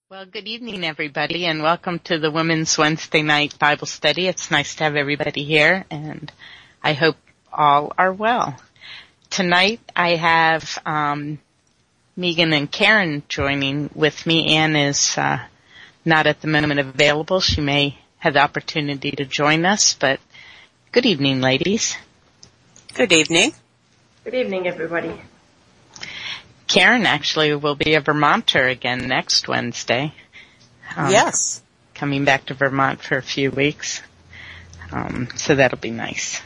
Well, good evening, everybody, and welcome to the Women's Wednesday Night Bible Study. It's nice to have everybody here, and I hope all are well. Tonight, I have Megan and Karen joining with me. Ann is not at the moment available. She may have the opportunity to join us, but good evening, ladies. Good evening. Good evening, everybody. Karen actually will be a Vermonter again next Wednesday. Yes. Coming back to Vermont for a few weeks. So that'll be nice.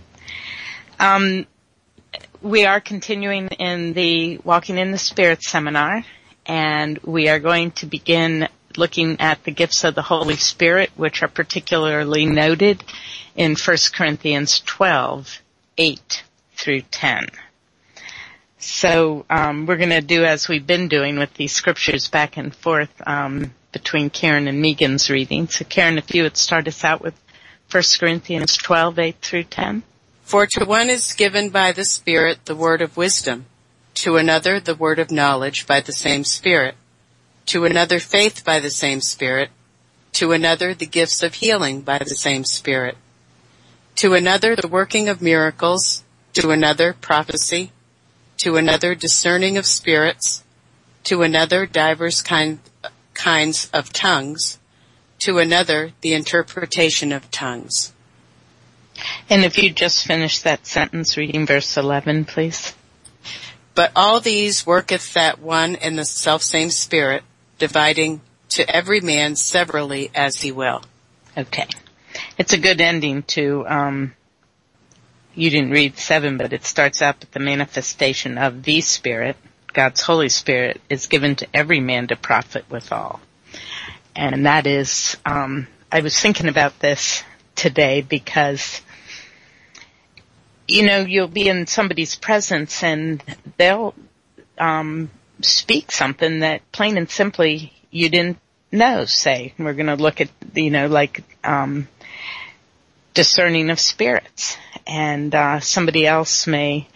We are continuing in the Walking in the Spirit seminar, and we are going to begin looking at the gifts of the Holy Spirit, which are particularly noted in 1 Corinthians 12, 8 through 10. So we're going to do as we've been doing with these scriptures back and forth between Karen and Megan's reading. So Karen, if you would start us out with 1 Corinthians 12, 8 through 10. For to one is given by the Spirit the word of wisdom, to another the word of knowledge by the same Spirit, to another faith by the same Spirit, to another the gifts of healing by the same Spirit, to another the working of miracles, to another prophecy, to another discerning of spirits, to another divers kinds of tongues, to another the interpretation of tongues. And if you just finish that sentence, reading verse 11, please. But all these worketh that one and the selfsame Spirit, dividing to every man severally as he will. Okay. It's a good ending to you didn't read 7, but it starts out with the manifestation of the Spirit. God's Holy Spirit is given to every man to profit withal. And that is, I was thinking about this today because, you'll be in somebody's presence and they'll speak something that plain and simply you didn't know, say. We're going to look at, discerning of spirits. And somebody else may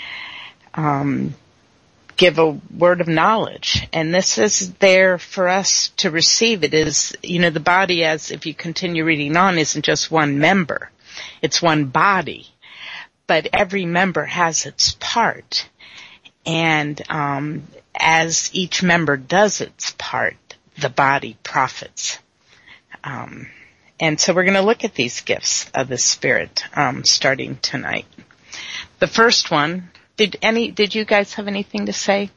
give a word of knowledge. And this is there for us to receive. It is, the body, as if you continue reading on, isn't just one member. It's one body. But every member has its part. And as each member does its part, the body profits. And so we're going to look at these gifts of the Spirit, starting tonight. The first one, did you guys have anything to say?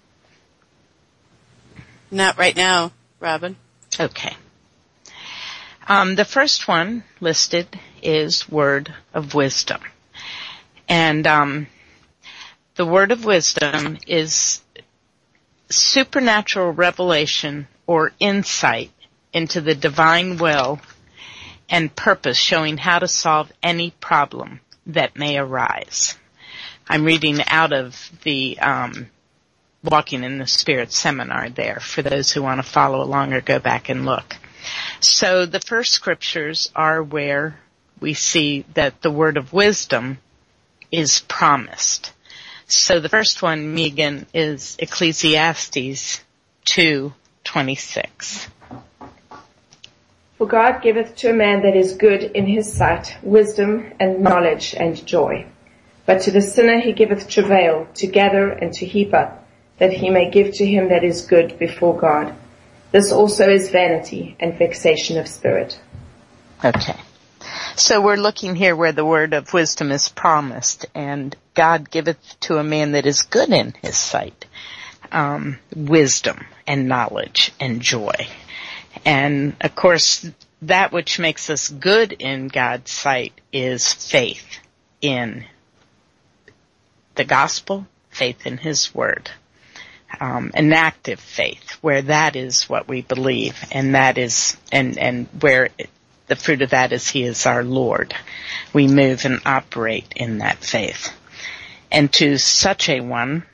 Not right now, Robin. Okay. The first one listed is word of wisdom. And, the word of wisdom is supernatural revelation or insight into the divine will and purpose, showing how to solve any problem that may arise. I'm reading out of the Walking in the Spirit seminar there for those who want to follow along or go back and look. So the first scriptures are where we see that the word of wisdom is promised. So the first one, Megan, is Ecclesiastes 2:26. For God giveth to a man that is good in his sight wisdom and knowledge and joy. But to the sinner he giveth travail to gather and to heap up, that he may give to him that is good before God. This also is vanity and vexation of spirit. Okay. So we're looking here where the word of wisdom is promised, and God giveth to a man that is good in his sight wisdom and knowledge and joy. And, of course, that which makes us good in God's sight is faith in the gospel, faith in his word, an active faith, where that is what we believe, and that is, and where the fruit of that is he is our Lord. We move and operate in that faith. And to such a one,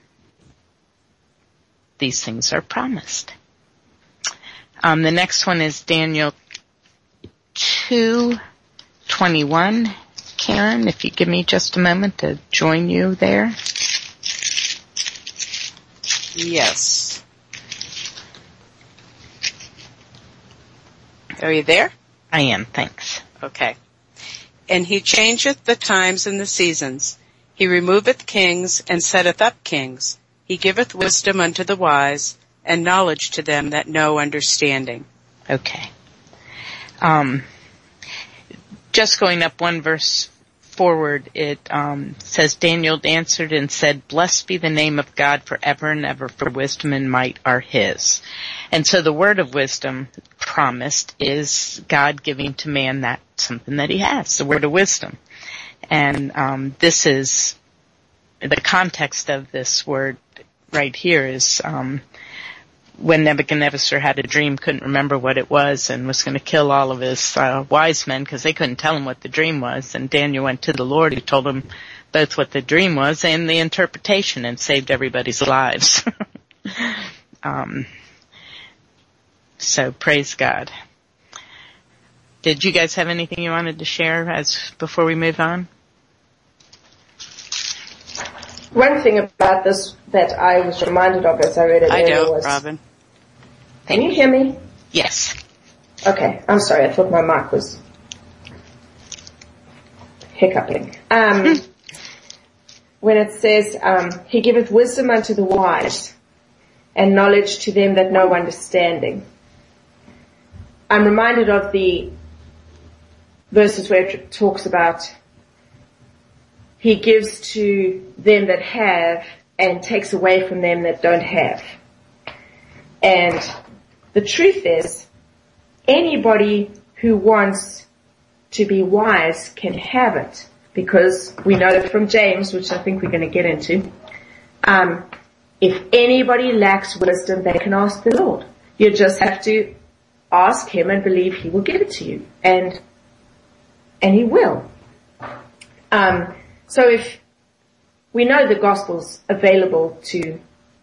these things are promised. The next one is Daniel 2:21. Karen, if you give me just a moment to join you there. Yes. Are you there? I am, thanks. Okay. And he changeth the times and the seasons. He removeth kings and setteth up kings. He giveth wisdom unto the wise, and knowledge to them that know understanding. Okay. Just going up one verse forward, it says, Daniel answered and said, Blessed be the name of God forever and ever, for wisdom and might are his. And so the word of wisdom promised is God giving to man that something that he has, the word of wisdom. And this is, the context of this word right here is when Nebuchadnezzar had a dream, couldn't remember what it was, and was going to kill all of his wise men because they couldn't tell him what the dream was. And Daniel went to the Lord, who told him both what the dream was and the interpretation, and saved everybody's lives. So praise God. Did you guys have anything you wanted to share before we move on? One thing about this that I was reminded of as I read it earlier was... Robin. Can you hear me? Yes. Okay, I'm sorry. I thought my mic was hiccuping. When it says, he giveth wisdom unto the wise, and knowledge to them that know understanding. I'm reminded of the verses where it talks about he gives to them that have and takes away from them that don't have. And the truth is, anybody who wants to be wise can have it, because we know that from James, which I think we're going to get into, if anybody lacks wisdom, they can ask the Lord. You just have to ask him and believe he will give it to you, and he will. So if we know the gospel's available to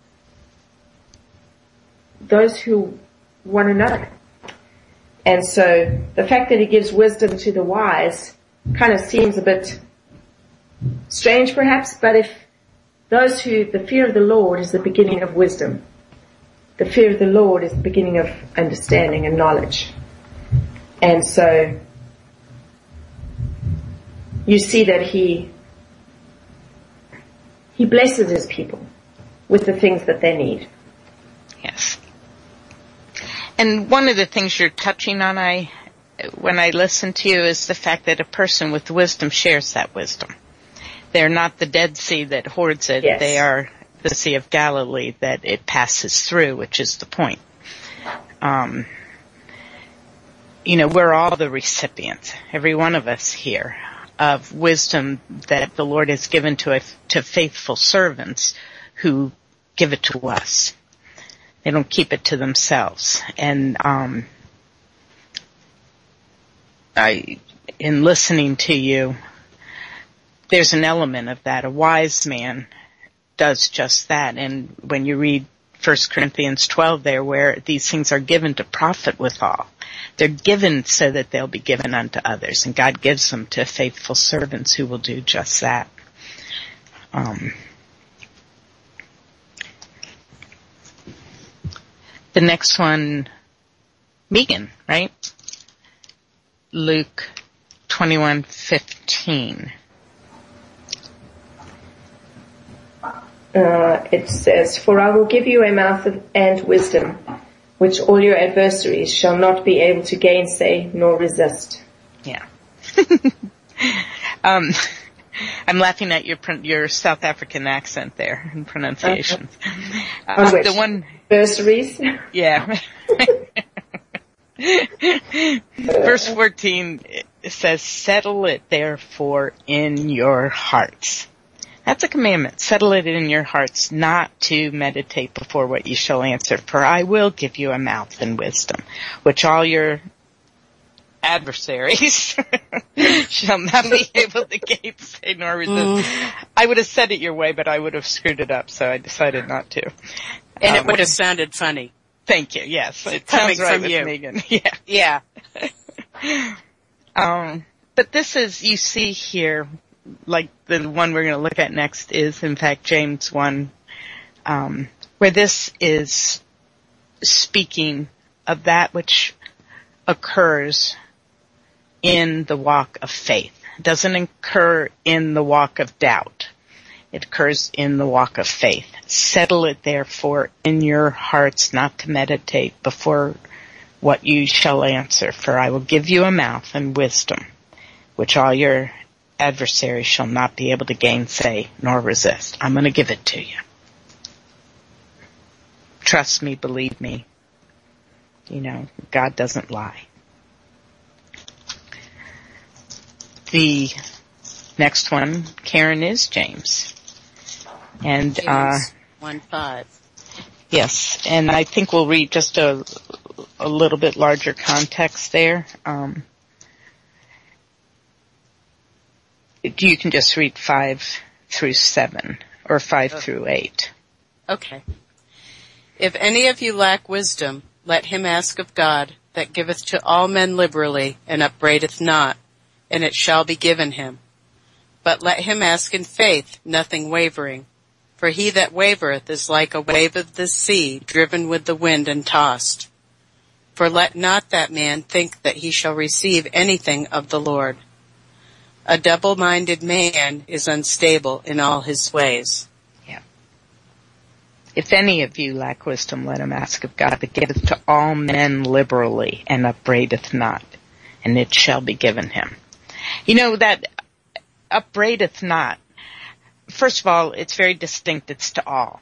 those who want to know, and so the fact that he gives wisdom to the wise kind of seems a bit strange perhaps, but if those who, the fear of the Lord is the beginning of wisdom. The fear of the Lord is the beginning of understanding and knowledge. And so you see that he blesses his people with the things that they need. Yes. And one of the things you're touching on, when I listen to you, is the fact that a person with wisdom shares that wisdom. They're not the Dead Sea that hoards it. Yes. They are the Sea of Galilee that it passes through, which is the point. We're all the recipients, every one of us here, of wisdom that the Lord has given to faithful servants who give it to us. They don't keep it to themselves. And in listening to you, there's an element of that. A wise man does just that. And when you read 1 Corinthians 12 there, where these things are given to profit withal, they're given so that they'll be given unto others. And God gives them to faithful servants who will do just that. The next one, Megan, right? Luke 21:15. It says, For I will give you a mouth and wisdom, which all your adversaries shall not be able to gainsay nor resist. Yeah. I'm laughing at your South African accent there and pronunciation. The one adversaries. Yeah. Verse 14 says, Settle it therefore in your hearts. That's a commandment. Settle it in your hearts, not to meditate before what you shall answer. For I will give you a mouth and wisdom, which all your adversaries shall not be able to gainsay nor resist. I would have said it your way, but I would have screwed it up, so I decided not to. And it would have sounded funny. Thank you. Yes, it coming sounds right from with you, Megan. Yeah. But this is, you see here, like the one we're going to look at next is, in fact, James 1, where this is speaking of that which occurs in the walk of faith. It doesn't occur in the walk of doubt. It occurs in the walk of faith. Settle it therefore in your hearts not to meditate before what you shall answer, for I will give you a mouth and wisdom, which all your adversaries shall not be able to gainsay nor resist. I'm going to give it to you. Trust me, believe me. You know, God doesn't lie. The next one, Karen, is James. And, James 1:5. Yes, and I think we'll read just a little bit larger context there. You can just read 5 through 7, or 5 through 8. Okay. If any of you lack wisdom, let him ask of God, that giveth to all men liberally, and upbraideth not, and it shall be given him. But let him ask in faith, nothing wavering. For he that wavereth is like a wave of the sea, driven with the wind and tossed. For let not that man think that he shall receive anything of the Lord. A double-minded man is unstable in all his ways. Yeah. If any of you lack wisdom, let him ask of God, that giveth to all men liberally, and upbraideth not, and it shall be given him. You know, that upbraideth not, first of all, it's very distinct, it's to all.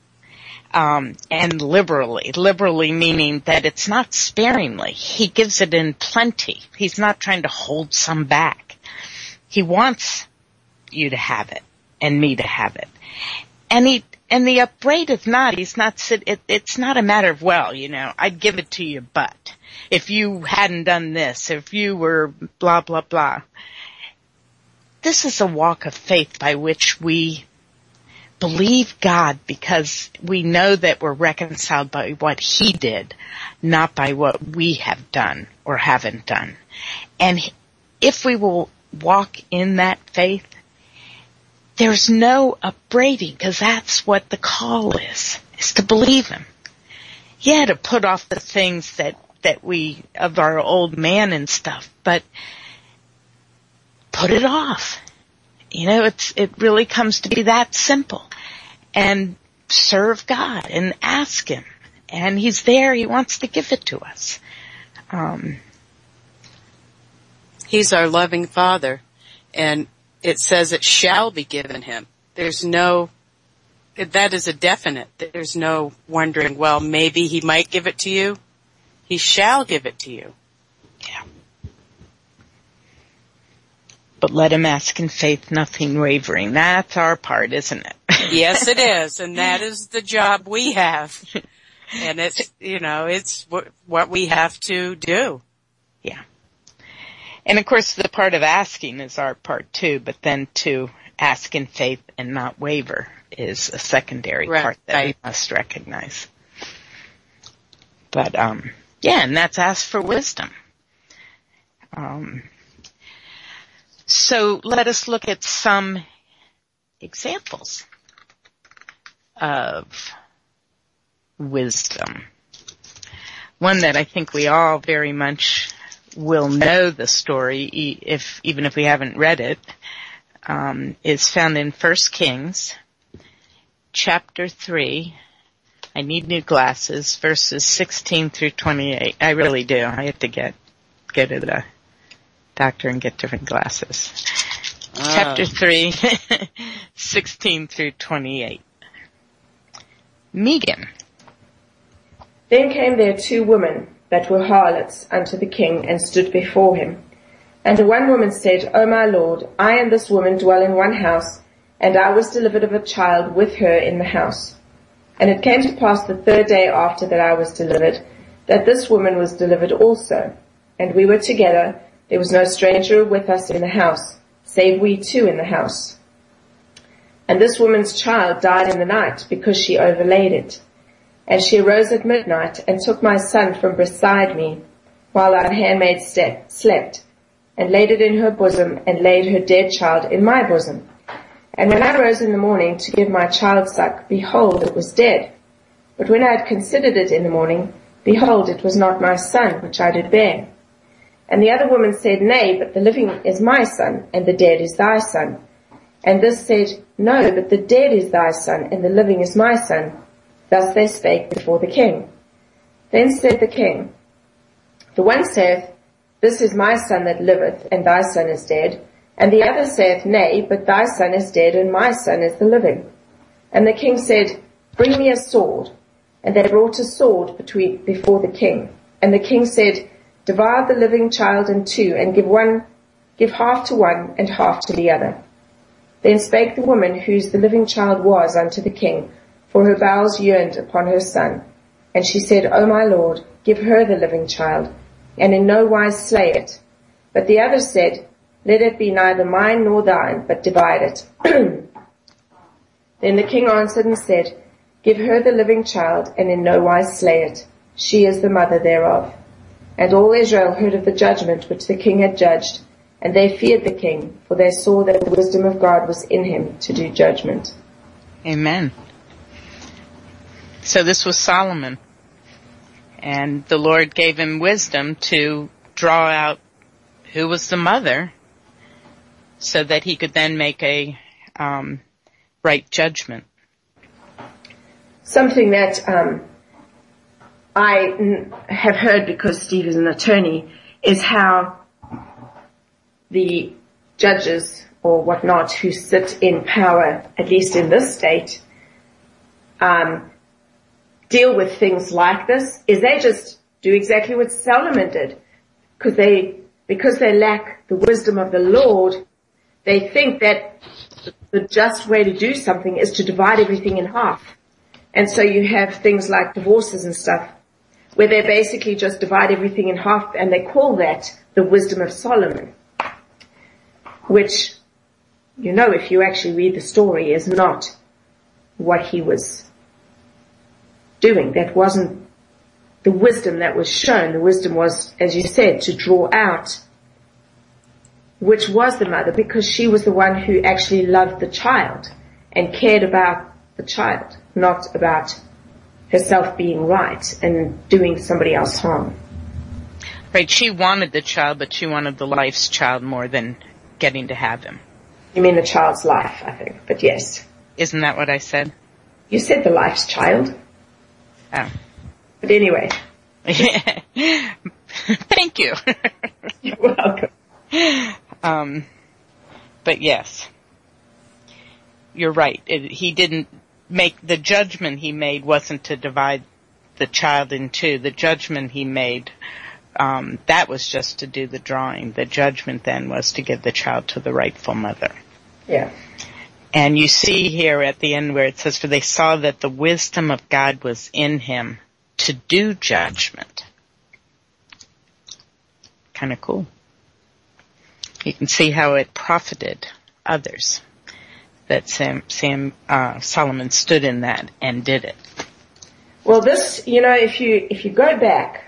And liberally meaning that it's not sparingly. He gives it in plenty. He's not trying to hold some back. He wants you to have it and me to have it. And the upbraideth not, it's not a matter of, well, you know, I'd give it to you, but if you hadn't done this, if you were blah, blah, blah. This is a walk of faith by which we believe God because we know that we're reconciled by what He did, not by what we have done or haven't done. And if we will walk in that faith, there's no upbraiding, because that's what the call is to believe Him. Yeah, to put off the things that we, of our old man and stuff, but put it off. You know, it really comes to be that simple. And serve God and ask Him. And He's there. He wants to give it to us. He's our loving Father. And it says it shall be given Him. That is a definite. There's no wondering, well, maybe He might give it to you. He shall give it to you. Yeah. But let him ask in faith, nothing wavering. That's our part, isn't it? Yes, it is. And that is the job we have. And it's, you know, it's what we have to do. Yeah. And of course the part of asking is our part too, but then to ask in faith and not waver is a secondary part that we must recognize. But, yeah, and that's ask for wisdom. So let us look at some examples of wisdom. One that I think we all very much will know the story, even if we haven't read it, is found in 1 Kings, chapter 3. I need new glasses, verses 16 through 28. I really do. I have to get to the doctor and get different glasses. Chapter 3, 16 through 28. Megan. Then came there 2 women that were harlots unto the king, and stood before him. And the one woman said, O my lord, I and this woman dwell in one house, and I was delivered of a child with her in the house. And it came to pass the 3rd day after that I was delivered, that this woman was delivered also. And we were together. There was no stranger with us in the house, save we 2 in the house. And this woman's child died in the night, because she overlaid it. And she arose at midnight, and took my son from beside me, while our handmaid slept, and laid it in her bosom, and laid her dead child in my bosom. And when I rose in the morning to give my child suck, behold, it was dead. But when I had considered it in the morning, Behold, it was not my son which I did bear. And the other woman said, Nay, but the living is my son, and the dead is thy son. And this said, No, but the dead is thy son, and the living is my son. Thus they spake before the king. Then said the king, The one saith, This is my son that liveth, and thy son is dead. And the other saith, Nay, but thy son is dead, and my son is the living. And the king said, Bring me a sword. And they brought a sword before the king. And the king said, Divide the living child in two, and give half to one, and half to the other. Then spake the woman whose the living child was unto the king, for her bowels yearned upon her son. And she said, O my lord, give her the living child, and in no wise slay it. But the other said, Let it be neither mine nor thine, but divide it. Then the king answered and said, Give her the living child, and in no wise slay it. She is the mother thereof. And all Israel heard of the judgment which the king had judged, and they feared the king, for they saw that the wisdom of God was in him to do judgment. Amen. So this was Solomon, and the Lord gave him wisdom to draw out who was the mother, so that he could then make a right judgment. Something that I have heard, because Steve is an attorney, is how the judges or whatnot who sit in power, at least in this state, deal with things like this, is they just do exactly what Solomon did. Because they lack the wisdom of the Lord, they think that the just way to do something is to divide everything in half. And so you have things like divorces and stuff, where they basically just divide everything in half, and they call that the wisdom of Solomon. Which, if you actually read the story, is not what he was doing. That wasn't the wisdom that was shown. The wisdom was, as you said, to draw out which was the mother, because she was the one who actually loved the child and cared about the child, not about herself being right and doing somebody else harm. Right, she wanted the child, but she wanted the life's child more than getting to have him. You mean the child's life, I think, but yes. Isn't that what I said? You said the life's child. Oh. But anyway. Thank you. You're welcome. But yes, you're right. He didn't make, the judgment he made wasn't to divide the child in two. The judgment he made, that was just to do the drawing. The judgment then was to give the child to the rightful mother. Yeah. And you see here at the end where it says, for they saw that the wisdom of God was in him to do judgment. Kind of cool. You can see how it profited others, that Solomon stood in that and did it. Well, this, if you go back,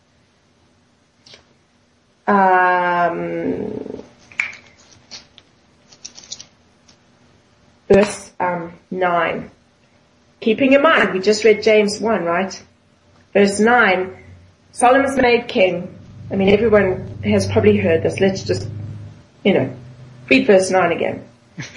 verse 9. Keeping in mind, we just read James 1, right? Verse 9, Solomon's made king. I mean, everyone has probably heard this. Let's just, read verse 9 again.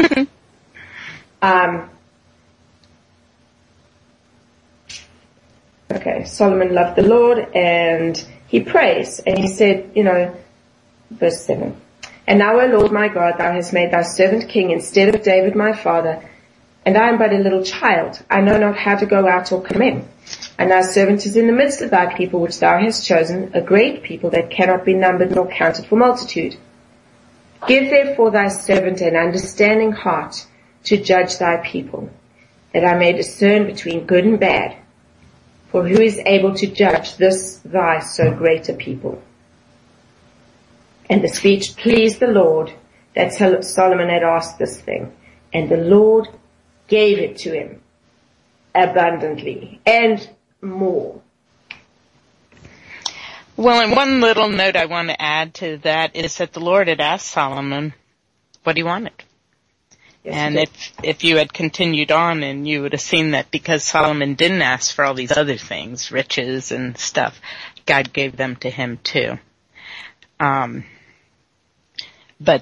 Okay, Solomon loved the Lord, and he prays, and he said, verse 7, And now, O Lord my God, thou hast made thy servant king instead of David my father, and I am but a little child. I know not how to go out or come in. And thy servant is in the midst of thy people which thou hast chosen, a great people that cannot be numbered nor counted for multitude. Give therefore thy servant an understanding heart to judge thy people, that I may discern between good and bad. For who is able to judge this thy so great a people? And the speech pleased the Lord that Solomon had asked this thing. And the Lord gave it to him abundantly and more. Well, and one little note I want to add to that is that the Lord had asked Solomon what he wanted. Yes, and if you had continued on, and you would have seen that because Solomon didn't ask for all these other things, riches and stuff, God gave them to him too. But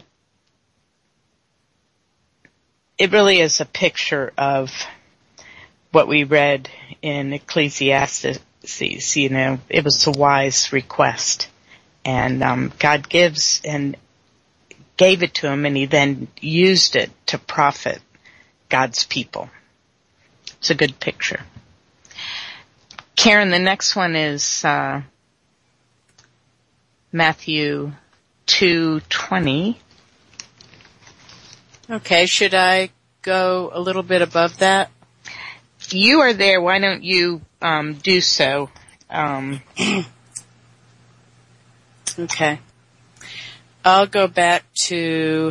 it really is a picture of what we read in Ecclesiastes. You know, it was a wise request, and God gives and gave it to him, and he then used it to profit God's people. It's a good picture. Karen, the next one is Matthew 2:20. Okay, should I go a little bit above that? You are there. Why don't you do so? Okay. I'll go back to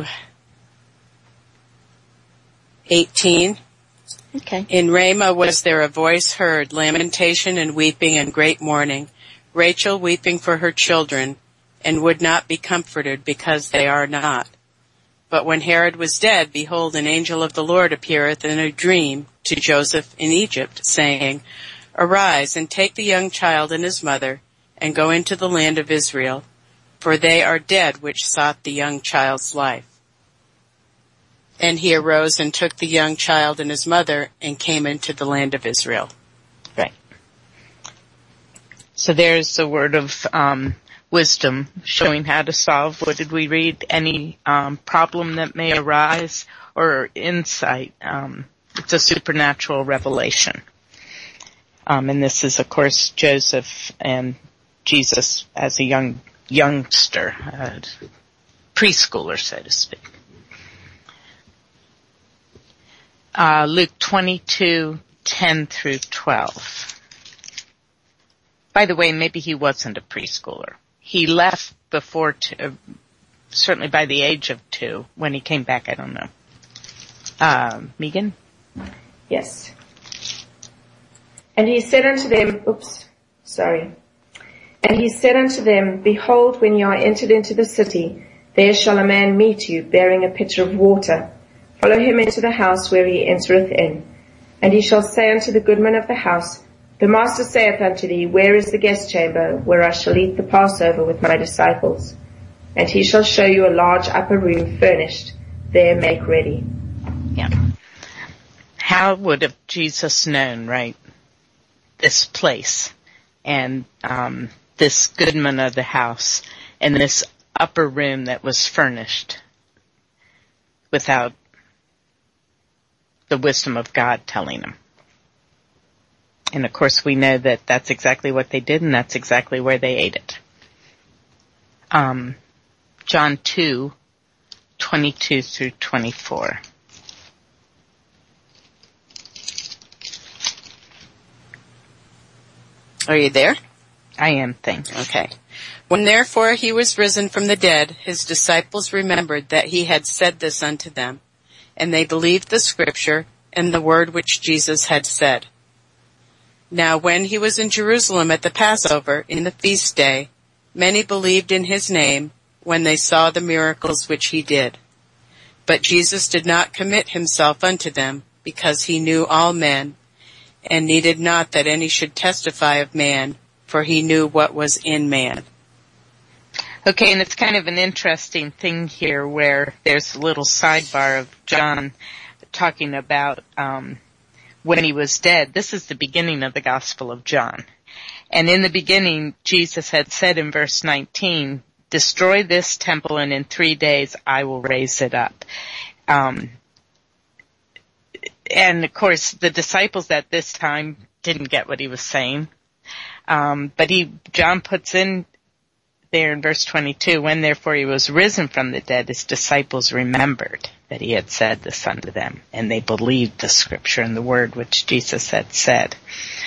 18. Okay. In Ramah was there a voice heard, lamentation and weeping and great mourning, Rachel weeping for her children, and would not be comforted because they are not. But when Herod was dead, behold, an angel of the Lord appeareth in a dream to Joseph in Egypt, saying, Arise, and take the young child and his mother, and go into the land of Israel, for they are dead which sought the young child's life. And he arose and took the young child and his mother, and came into the land of Israel. Right. So there's the word of wisdom, showing how to solve, what did we read, any problem that may arise, or insight. It's a supernatural revelation. And this is, of course, Joseph and Jesus as a youngster, preschooler, so to speak. Luke 22:10 through 12. By the way, maybe he wasn't a preschooler. He left before certainly by the age of 2. When he came back, I don't know. Megan? Yes. And he said unto them, And he said unto them, Behold, when ye are entered into the city, there shall a man meet you, bearing a pitcher of water. Follow him into the house where he entereth in. And he shall say unto the goodman of the house, The master saith unto thee, Where is the guest chamber, where I shall eat the Passover with my disciples? And he shall show you a large upper room furnished. There make ready. Yeah. How would have Jesus known, right, this place, and this goodman of the house, and this upper room that was furnished, without the wisdom of God telling him? And of course we know that that's exactly what they did, and that's exactly where they ate it. John 2:22 through 24. Are you there? I am, thanks. Okay. When therefore he was risen from the dead, his disciples remembered that he had said this unto them, and they believed the scripture and the word which Jesus had said. Now when he was in Jerusalem at the Passover, in the feast day, many believed in his name when they saw the miracles which he did. But Jesus did not commit himself unto them, because he knew all men, and needed not that any should testify of man, for he knew what was in man. Okay, and it's kind of an interesting thing here where there's a little sidebar of John talking about when he was dead. This is the beginning of the Gospel of John. And in the beginning, Jesus had said in verse 19, Destroy this temple, and in 3 days I will raise it up. And of course, the disciples at this time didn't get what he was saying. But John puts in there in verse 22, when therefore he was risen from the dead, his disciples remembered that he had said this unto them, and they believed the scripture and the word which Jesus had said.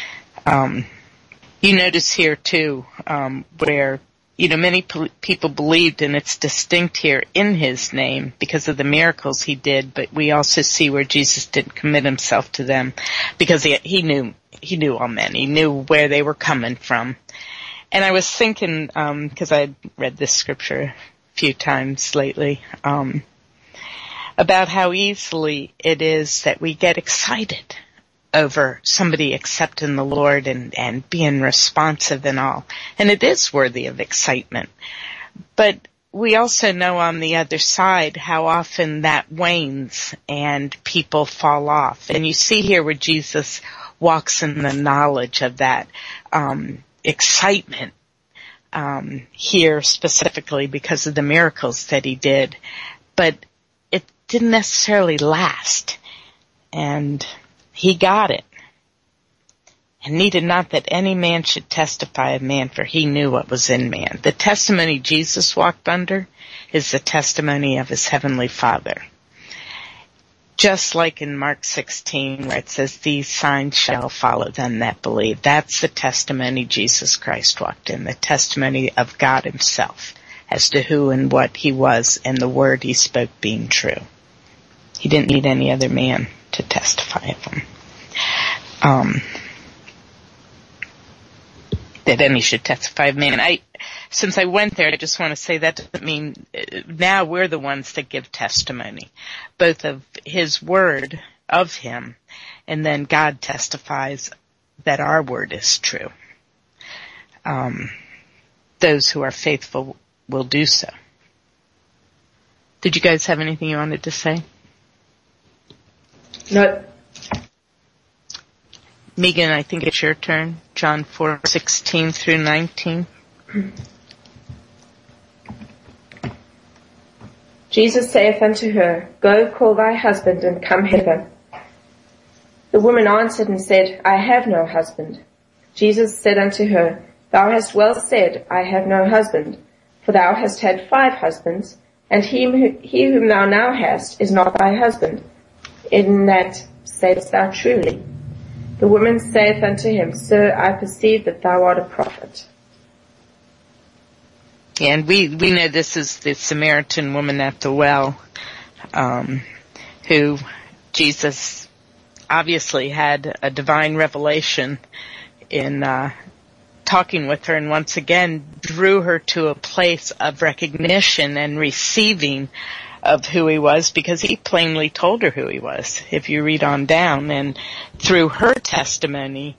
You notice here too, where, many people believed, and it's distinct here in his name because of the miracles he did, but we also see where Jesus didn't commit himself to them because he knew all men. He knew where they were coming from. And I was thinking, because I had read this scripture a few times lately, about how easily it is that we get excited over somebody accepting the Lord and being responsive and all. And it is worthy of excitement. But we also know on the other side how often that wanes and people fall off. And you see here where Jesus walks in the knowledge of that excitement here specifically because of the miracles that he did. But it didn't necessarily last. And he got it. And needed not that any man should testify of man, for he knew what was in man. The testimony Jesus walked under is the testimony of his heavenly Father. Just like in Mark 16 where it says, these signs shall follow them that believe. That's the testimony Jesus Christ walked in, the testimony of God himself as to who and what he was and the word he spoke being true. He didn't need any other man to testify of him. That any should testify of man. Since I went there, I just want to say that doesn't mean now we're the ones that give testimony, both of his word of him, and then God testifies that our word is true. Those who are faithful will do so. Did you guys have anything you wanted to say? No. Megan, I think it's your turn. John 4:16 through 19. Jesus saith unto her, Go, call thy husband, and come hither. The woman answered and said, I have no husband. Jesus said unto her, Thou hast well said, I have no husband, for thou hast had 5 husbands, and he whom thou now hast is not thy husband. In that saidst thou truly. The woman saith unto him, Sir, I perceive that thou art a prophet. And we know this is the Samaritan woman at the well, who Jesus obviously had a divine revelation in talking with her, and once again drew her to a place of recognition and receiving of who he was, because he plainly told her who he was, if you read on down. And through her testimony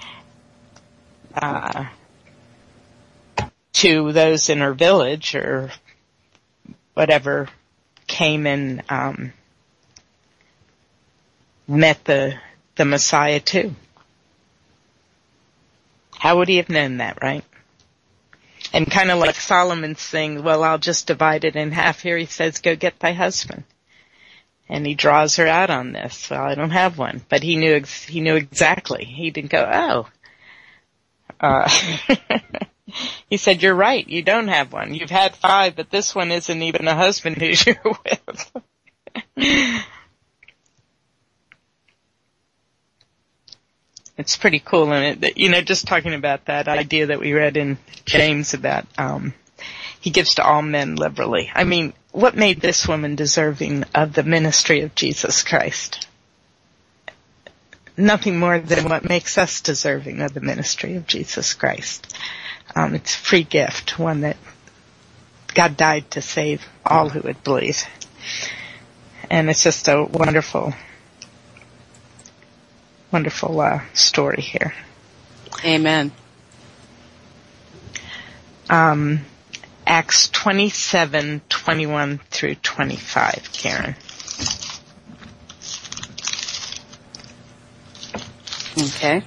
to those in her village or whatever came and met the Messiah too. How would he have known that, right? And kind of like Solomon's saying, well, I'll just divide it in half. Here he says, go get thy husband. And he draws her out on this. Well, I don't have one. But he knew exactly. He didn't go, he said, you're right. You don't have one. You've had 5, but this one isn't even a husband who you're with. It's pretty cool, and just talking about that idea that we read in James about he gives to all men liberally. I mean, what made this woman deserving of the ministry of Jesus Christ? Nothing more than what makes us deserving of the ministry of Jesus Christ. It's a free gift, one that God died to save all who would believe. And it's just a wonderful story here. Amen. Acts 27:21 through 25, Karen. Okay.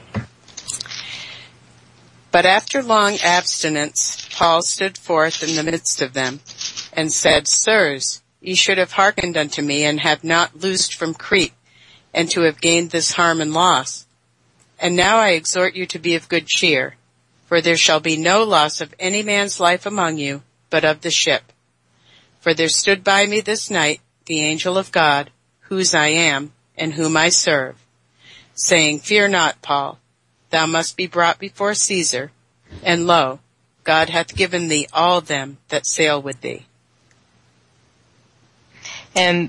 But after long abstinence, Paul stood forth in the midst of them, and said, Sirs, ye should have hearkened unto me, and have not loosed from Crete, and to have gained this harm and loss. And now I exhort you to be of good cheer, for there shall be no loss of any man's life among you, but of the ship. For there stood by me this night the angel of God, whose I am, and whom I serve, saying, Fear not, Paul, thou must be brought before Caesar, and lo, God hath given thee all them that sail with thee. And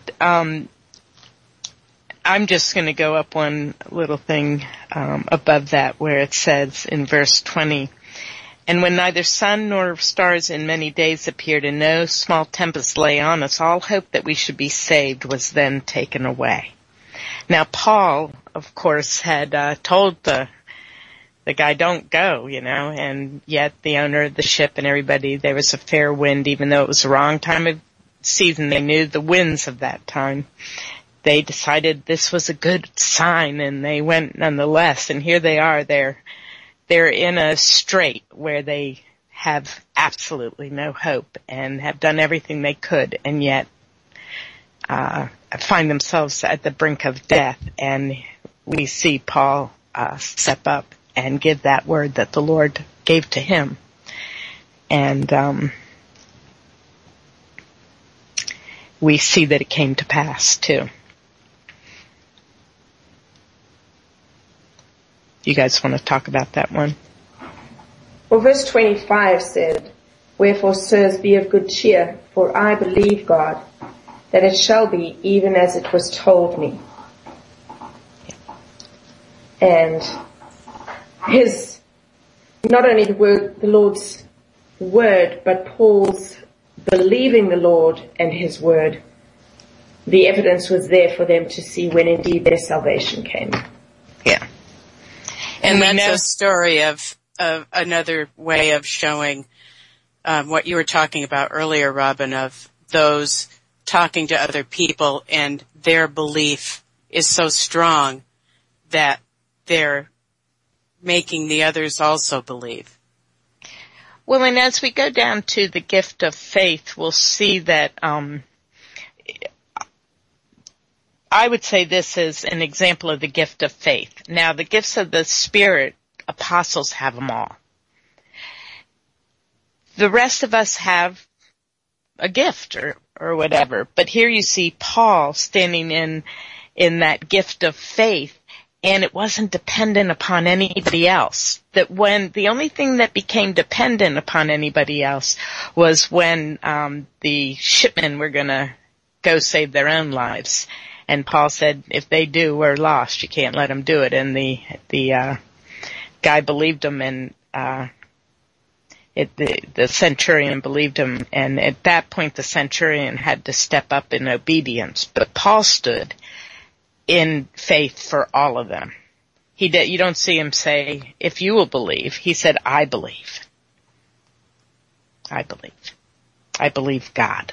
I'm just going to go up one little thing above that where it says in verse 20, And when neither sun nor stars in many days appeared and no small tempest lay on us, all hope that we should be saved was then taken away. Now Paul, of course, had told the guy, don't go, and yet the owner of the ship and everybody, there was a fair wind, even though it was the wrong time of season. They knew the winds of that time. They decided this was a good sign, and they went nonetheless. And here they are, they're in a strait where they have absolutely no hope and have done everything they could, and yet find themselves at the brink of death. And we see Paul step up and give that word that the Lord gave to him. And we see that it came to pass too. You guys want to talk about that one? Well, verse 25 said, "Wherefore, sirs, be of good cheer, for I believe God, that it shall be even as it was told me." And not only the Lord's word, but Paul's believing the Lord and his word, the evidence was there for them to see when indeed their salvation came. Yeah. And that's a story of another way of showing what you were talking about earlier, Robin, of those talking to other people and their belief is so strong that they're making the others also believe. Well, and as we go down to the gift of faith, we'll see that I would say this is an example of the gift of faith. Now, the gifts of the Spirit, apostles have them all. The rest of us have a gift or whatever. But here you see Paul standing in that gift of faith, and it wasn't dependent upon anybody else. That when the only thing that became dependent upon anybody else was when the shipmen were going to go save their own lives. And Paul said, if they do, we're lost. You can't let them do it. And the guy believed him, and the centurion believed him. And at that point, the centurion had to step up in obedience. But Paul stood in faith for all of them. You don't see him say, if you will believe. He said, I believe. I believe. I believe God.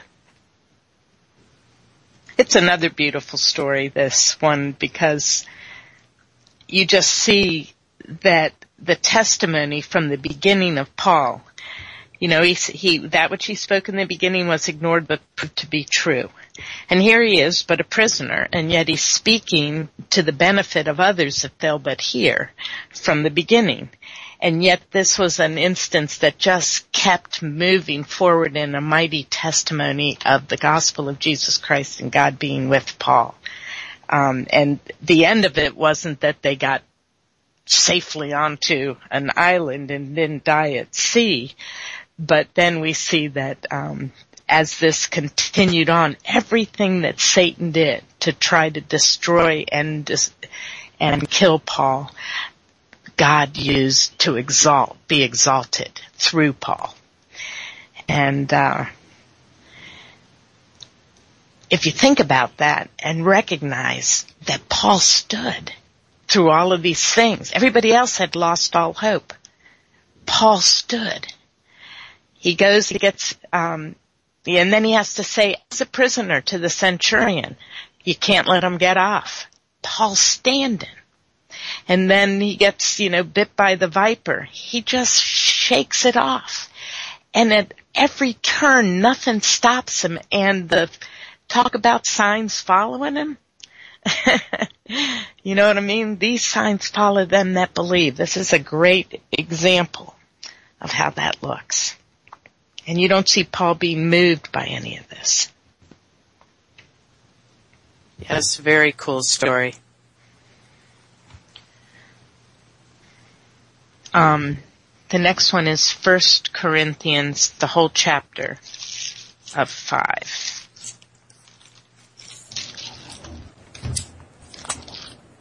It's another beautiful story, this one, because you just see that the testimony from the beginning of Paul, that which he spoke in the beginning was ignored but proved to be true. And here he is, but a prisoner, and yet he's speaking to the benefit of others if they'll but hear from the beginning. And yet this was an instance that just kept moving forward in a mighty testimony of the gospel of Jesus Christ and God being with Paul. And the end of it wasn't that they got safely onto an island and didn't die at sea, but then we see that as this continued on, everything that Satan did to try to destroy and kill Paul, God used to be exalted through Paul. And if you think about that and recognize that Paul stood through all of these things, everybody else had lost all hope. Paul stood. He goes, he gets, and then he has to say, as a prisoner to the centurion, you can't let him get off. Paul's standing. And then he gets, bit by the viper. He just shakes it off. And at every turn, nothing stops him. And talk about signs following him. You know what I mean? These signs follow them that believe. This is a great example of how that looks. And you don't see Paul being moved by any of this. Yes, very cool story. The next one is 1 Corinthians, the whole chapter of 5.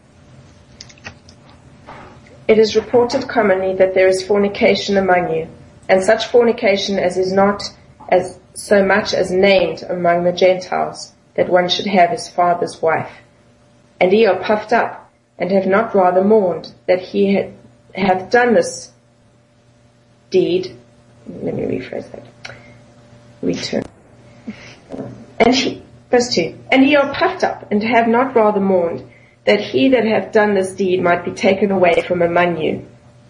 It is reported commonly that there is fornication among you, and such fornication as is not as so much as named among the Gentiles, that one should have his father's wife. And ye are puffed up, and have not rather mourned, that he hath done this deed. Let me rephrase that. Return. Verse 2. And ye are puffed up, and have not rather mourned, that he that hath done this deed might be taken away from among you.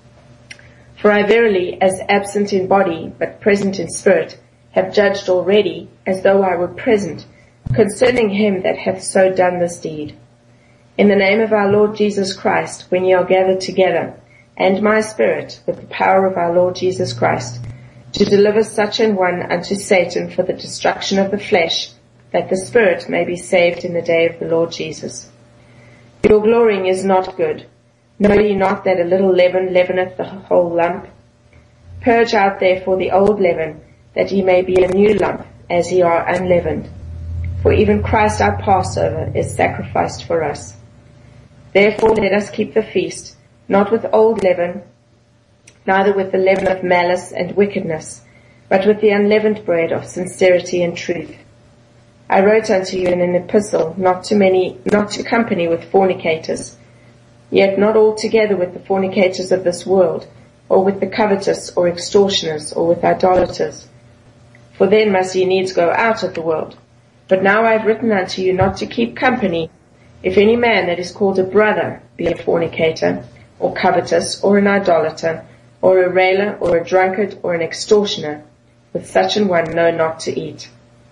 For I verily, as absent in body, but present in spirit, have judged already, as though I were present, concerning him that hath so done this deed. In the name of our Lord Jesus Christ, when ye are gathered together, and my spirit, with the power of our Lord Jesus Christ, to deliver such an one unto Satan for the destruction of the flesh, that the spirit may be saved in the day of the Lord Jesus. Your glorying is not good. Know ye not that a little leaven leaveneth the whole lump? Purge out therefore the old leaven, that ye may be a new lump, as ye are unleavened. For even Christ our Passover is sacrificed for us. Therefore let us keep the feast, not with old leaven, neither with the leaven of malice and wickedness, but with the unleavened bread of sincerity and truth. I wrote unto you in an epistle, not to company with fornicators, yet not altogether with the fornicators of this world, or with the covetous, or extortioners, or with idolaters. For then must ye needs go out of the world. But now I have written unto you not to keep company, if any man that is called a brother be a fornicator, or covetous, or an idolater, or a railer, or a drunkard, or an extortioner, with such an one know not to eat.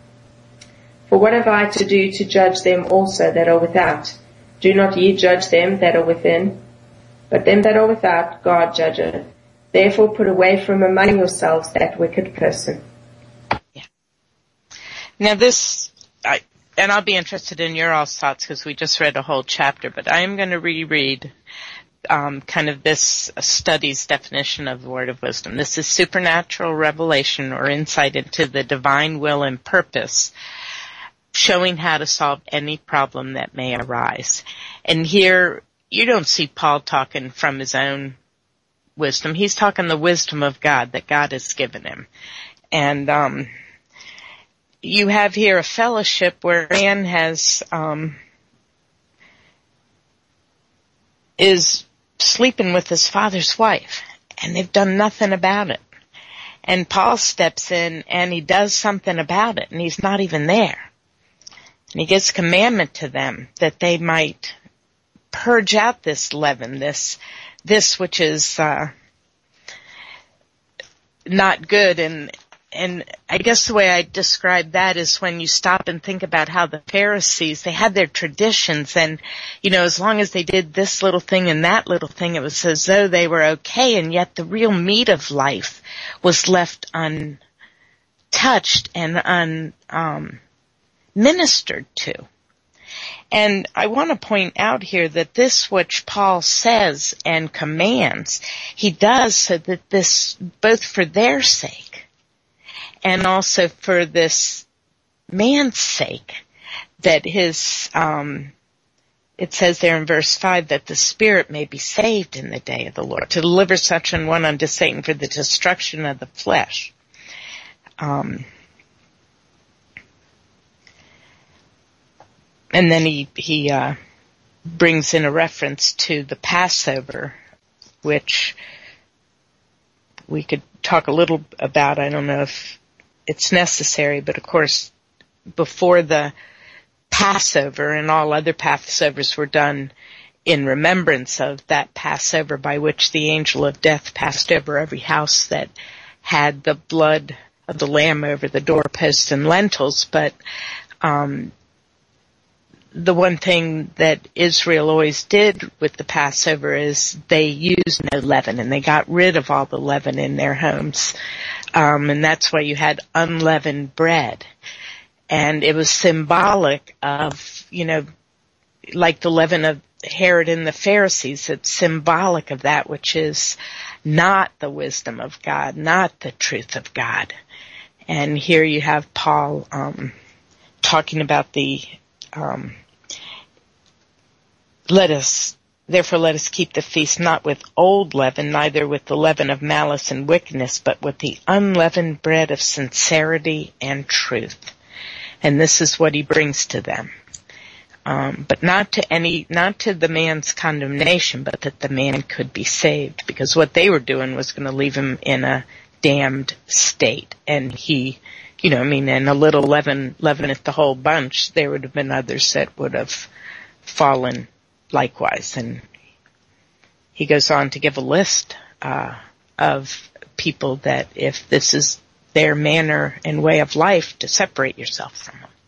For what have I to do to judge them also that are without? Do not ye judge them that are within? But them that are without God judgeth. Therefore put away from among yourselves that wicked person. Yeah. Now this, and I'll be interested in your all's thoughts because we just read a whole chapter, but I am going to reread kind of this study's definition of the word of wisdom. This is supernatural revelation or insight into the divine will and purpose, showing how to solve any problem that may arise. And here, you don't see Paul talking from his own wisdom. He's talking the wisdom of God that God has given him. And you have here a fellowship where a man is sleeping with his father's wife, and they've done nothing about it. And Paul steps in and he does something about it, and he's not even there. And he gives commandment to them that they might purge out this leaven, this which is not good. And I guess the way I describe that is when you stop and think about how the Pharisees, they had their traditions, and, you know, as long as they did this little thing and that little thing, it was as though they were okay, and yet the real meat of life was left untouched and ministered to. And I want to point out here that this which Paul says and commands, he does so that this, both for their sake and also for this man's sake, that his, it says there in verse 5 that the spirit may be saved in the day of the Lord, to deliver such an one unto Satan for the destruction of the flesh. And then he brings in a reference to the Passover, which we could talk a little about. I don't know if it's necessary, but of course, before the Passover, and all other Passovers were done in remembrance of that Passover by which the angel of death passed over every house that had the blood of the lamb over the doorposts and lintels. But the one thing that Israel always did with the Passover is they used no leaven, and they got rid of all the leaven in their homes. And that's why you had unleavened bread. And it was symbolic of, you know, like the leaven of Herod and the Pharisees, it's symbolic of that which is not the wisdom of God, not the truth of God. And here you have Paul talking about the let us Therefore let us keep the feast not with old leaven, neither with the leaven of malice and wickedness, but with the unleavened bread of sincerity and truth. And this is what he brings to them. But not to the man's condemnation, but that the man could be saved. Because what they were doing was going to leave him in a damned state. And he, and a little leaveneth the whole bunch, there would have been others that would have fallen likewise. And he goes on to give a list of people that if this is their manner and way of life, to separate yourself from them.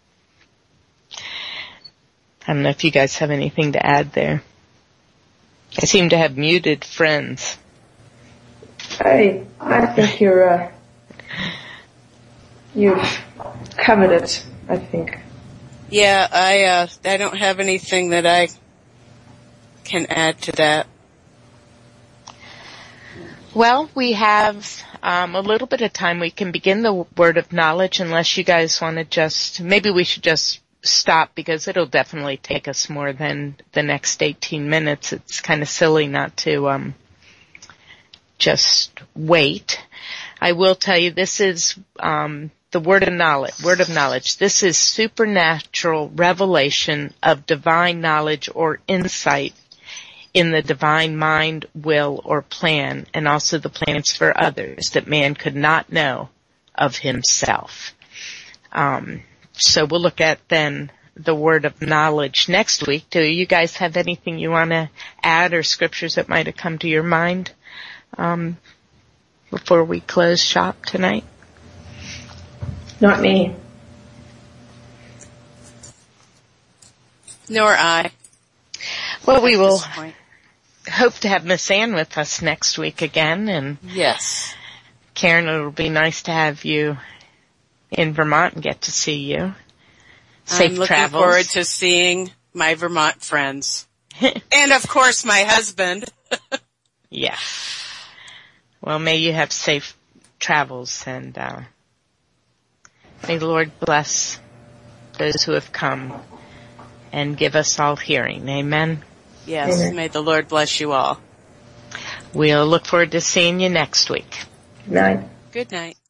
I don't know if you guys have anything to add there. I seem to have muted friends. I think you've covered it, I think. Yeah, I don't have anything that I can add to that. Well, we have a little bit of time. We can begin the word of knowledge unless you guys want to maybe we should just stop because it'll definitely take us more than the next 18 minutes. It's kind of silly not to just wait. I will tell you this is the word of knowledge. This is supernatural revelation of divine knowledge or insight in the divine mind, will, or plan, and also the plans for others that man could not know of himself. So we'll look at then the word of knowledge next week. Do you guys have anything you want to add or scriptures that might have come to your mind before we close shop tonight? Not me. Nor I. Well, we will hope to have Miss Ann with us next week again. And yes, Karen, it'll be nice to have you in Vermont and get to see you. Safe I'm looking travels. forward to seeing my Vermont friends. And of course my husband. Yeah. Well, may you have safe travels and may the Lord bless those who have come and give us all hearing. Amen. Yes, Amen. May the Lord bless you all. We'll look forward to seeing you next week. Night. Good night.